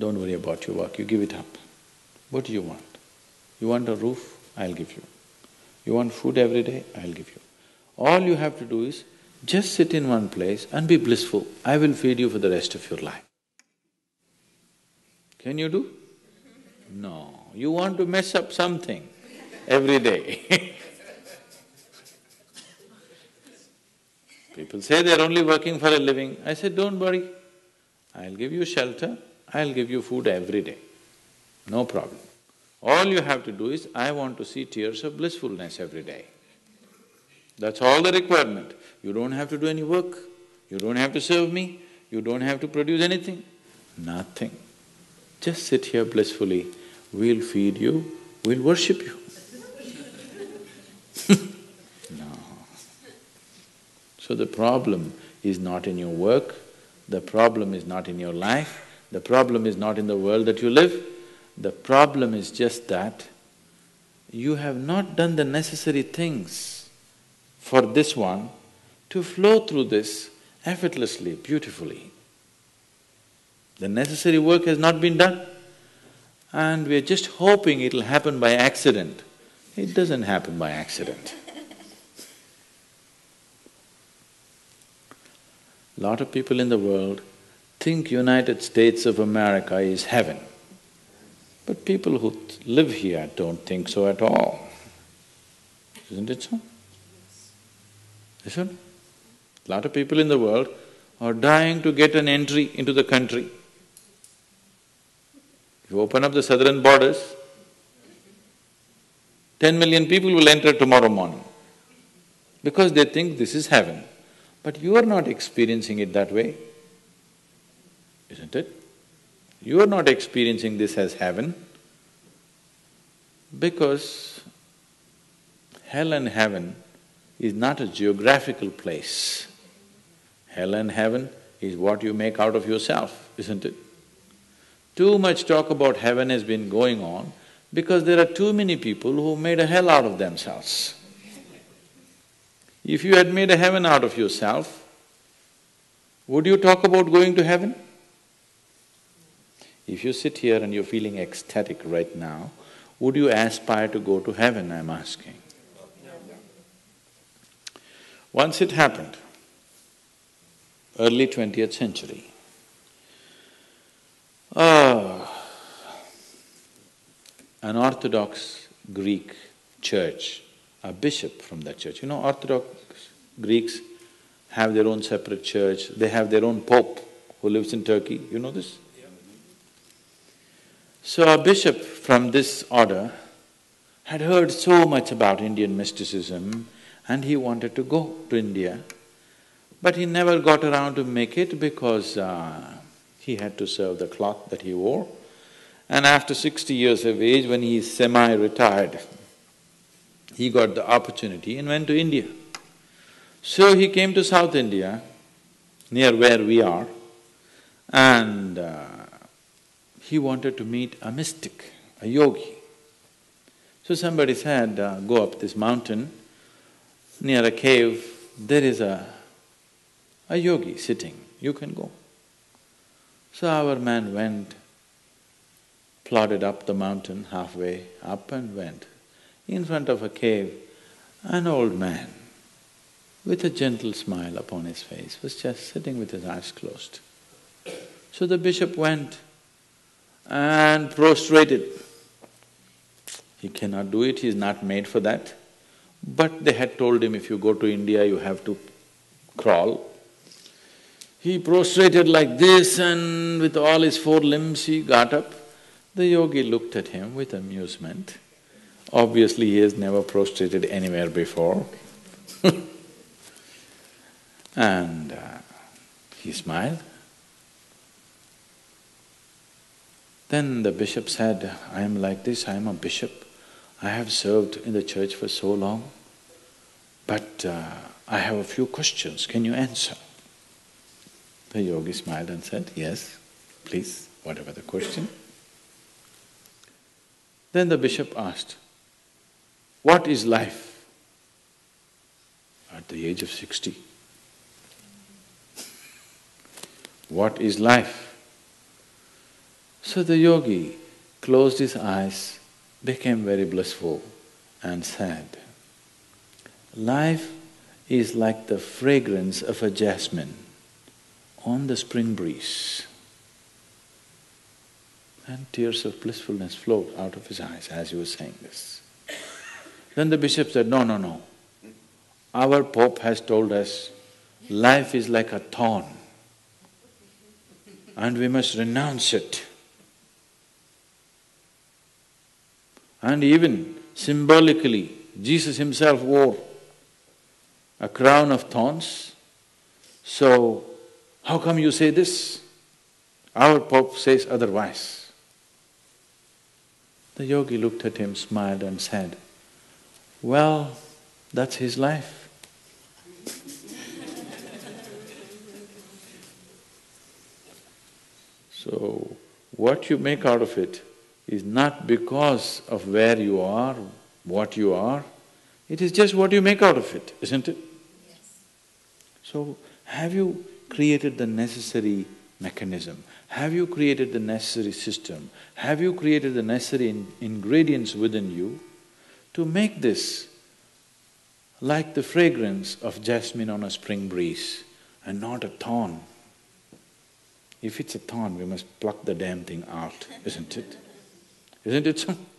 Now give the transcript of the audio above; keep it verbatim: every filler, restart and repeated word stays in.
don't worry about your work, you give it up. What do you want? You want a roof? I'll give you. You want food every day? I'll give you. All you have to do is just sit in one place and be blissful. I will feed you for the rest of your life. Can you do? No, you want to mess up something every day. People say they're only working for a living. I said, don't worry, I'll give you shelter, I'll give you food every day, no problem. All you have to do is, I want to see tears of blissfulness every day. That's all the requirement. You don't have to do any work, you don't have to serve me, you don't have to produce anything, nothing. Just sit here blissfully, we'll feed you, we'll worship you. No. So the problem is not in your work, the problem is not in your life, the problem is not in the world that you live, the problem is just that you have not done the necessary things for this one to flow through this effortlessly, beautifully. The necessary work has not been done and we are just hoping it'll happen by accident. It doesn't happen by accident. Lot of people in the world think United States of America is heaven. But people who live here don't think so at all. Isn't it so? Isn't it? A lot of people in the world are dying to get an entry into the country. You open up the southern borders, ten million people will enter tomorrow morning because they think this is heaven. But you are not experiencing it that way, isn't it? You are not experiencing this as heaven because hell and heaven is not a geographical place. Hell and heaven is what you make out of yourself, isn't it? Too much talk about heaven has been going on because there are too many people who made a hell out of themselves. If you had made a heaven out of yourself, would you talk about going to heaven? If you sit here and you're feeling ecstatic right now, would you aspire to go to heaven, I'm asking? Once it happened, early twentieth century, uh, an Orthodox Greek church, a bishop from that church, you know Orthodox Greeks have their own separate church, they have their own pope who lives in Turkey, you know this? So a bishop from this order had heard so much about Indian mysticism and he wanted to go to India, but he never got around to make it because uh, he had to serve the cloth that he wore. And after sixty years of age, when he is semi-retired, he got the opportunity and went to India. So he came to South India, near where we are, and uh, he wanted to meet a mystic, a yogi. So somebody said, uh, go up this mountain, near a cave, there is a, a yogi sitting, you can go. So our man went, plodded up the mountain halfway, up and went. In front of a cave, an old man with a gentle smile upon his face was just sitting with his eyes closed. So the bishop went and prostrated. He cannot do it, he is not made for that. But they had told him, if you go to India, you have to crawl. He prostrated like this and with all his four limbs he got up. The yogi looked at him with amusement. Obviously, he has never prostrated anywhere before. And uh, he smiled. Then the bishop said, I am like this, I am a bishop. I have served in the church for so long, but uh, I have a few questions, can you answer? The yogi smiled and said, yes, please, whatever the question. Then the bishop asked, what is life? At the age of sixty. What is life? So the yogi closed his eyes, became very blissful and said, life is like the fragrance of a jasmine on the spring breeze. And tears of blissfulness flowed out of his eyes as he was saying this. Then the bishop said, no, no, no. Our Pope has told us life is like a thorn and we must renounce it. And even symbolically, Jesus himself wore a crown of thorns. So, how come you say this? Our Pope says otherwise. The yogi looked at him, smiled and said, well, that's his life. So, what you make out of it is not because of where you are, what you are, it is just what you make out of it, isn't it? Yes. So, have you created the necessary mechanism? Have you created the necessary system? Have you created the necessary in ingredients within you to make this like the fragrance of jasmine on a spring breeze and not a thorn? If it's a thorn, we must pluck the damn thing out, isn't it? Isn't it so?